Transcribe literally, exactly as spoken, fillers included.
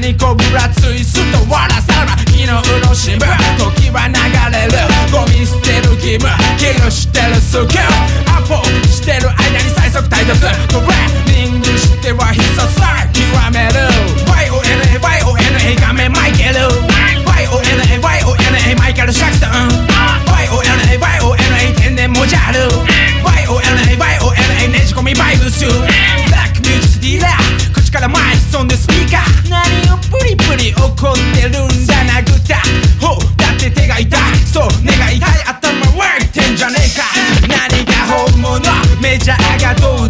何こぶらついすと笑さな昨日の新聞時は流れるゴミ捨てる義務キルしてるスキルアポしてる間に最速体読トレーニングしては必殺さ極める ワイオエヌエー ワイオエヌエー 画面マイケル ワイオエヌエー ワイオエヌエー マイケル・シャクソン ワイオエヌエー ワイオエヌエー 天然モジャル ワイオエヌエー ワイオエヌエー ねじ込みバイブスブラックミュージックディーラー口からマイク飛んでスピーカー何をプリプリ怒ってるんだ殴ったほうだって手が痛いそう願いたい頭割れてんじゃねえか何が本物メジャーがどう